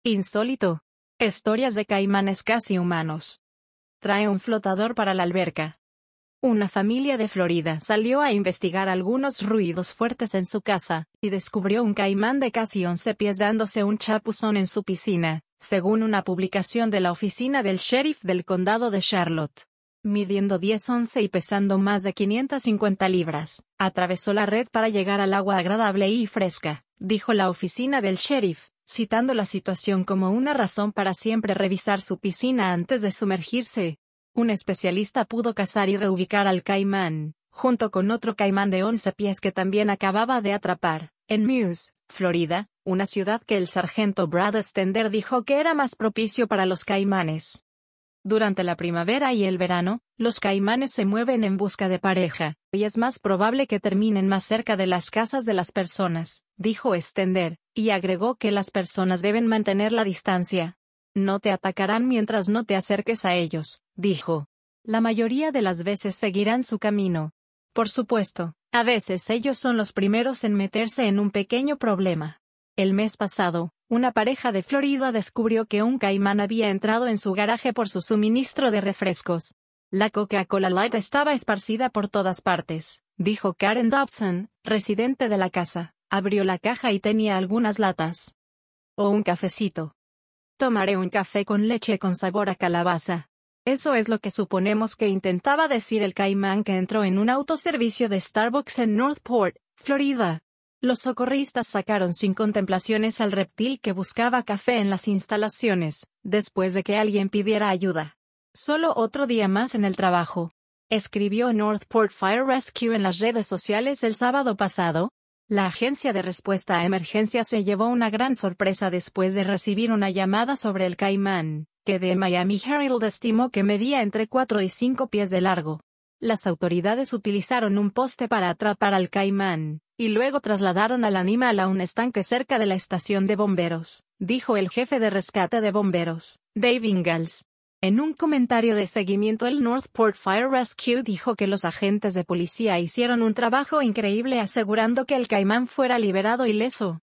Insólito. Historias de caimanes casi humanos. Trae un flotador para la alberca. Una familia de Florida salió a investigar algunos ruidos fuertes en su casa, y descubrió un caimán de casi 11 pies dándose un chapuzón en su piscina, según una publicación de la oficina del sheriff del condado de Charlotte. Midiendo 10-11 y pesando más de 550 libras, atravesó la red para llegar al agua agradable y fresca, dijo la oficina del sheriff, citando la situación como una razón para siempre revisar su piscina antes de sumergirse. Un especialista pudo cazar y reubicar al caimán, junto con otro caimán de 11 pies que también acababa de atrapar, en Muse, Florida, una ciudad que el sargento Brad Stender dijo que era más propicio para los caimanes. Durante la primavera y el verano, los caimanes se mueven en busca de pareja, y es más probable que terminen más cerca de las casas de las personas, dijo Stender, y agregó que las personas deben mantener la distancia. No te atacarán mientras no te acerques a ellos, dijo. La mayoría de las veces seguirán su camino. Por supuesto, a veces ellos son los primeros en meterse en un pequeño problema. El mes pasado, una pareja de Florida descubrió que un caimán había entrado en su garaje por su suministro de refrescos. La Coca-Cola Light estaba esparcida por todas partes, dijo Karen Dobson, residente de la casa. Abrió la caja y tenía algunas latas. O un cafecito. Tomaré un café con leche con sabor a calabaza. Eso es lo que suponemos que intentaba decir el caimán que entró en un autoservicio de Starbucks en Northport, Florida. Los socorristas sacaron sin contemplaciones al reptil que buscaba café en las instalaciones, después de que alguien pidiera ayuda. Solo otro día más en el trabajo. Escribió Northport Fire Rescue en las redes sociales el sábado pasado. La agencia de respuesta a emergencias se llevó una gran sorpresa después de recibir una llamada sobre el caimán, que The Miami Herald estimó que medía entre 4 y 5 pies de largo. Las autoridades utilizaron un poste para atrapar al caimán, y luego trasladaron al animal a un estanque cerca de la estación de bomberos, dijo el jefe de rescate de bomberos, Dave Ingalls. En un comentario de seguimiento el Northport Fire Rescue dijo que los agentes de policía hicieron un trabajo increíble asegurando que el caimán fuera liberado ileso.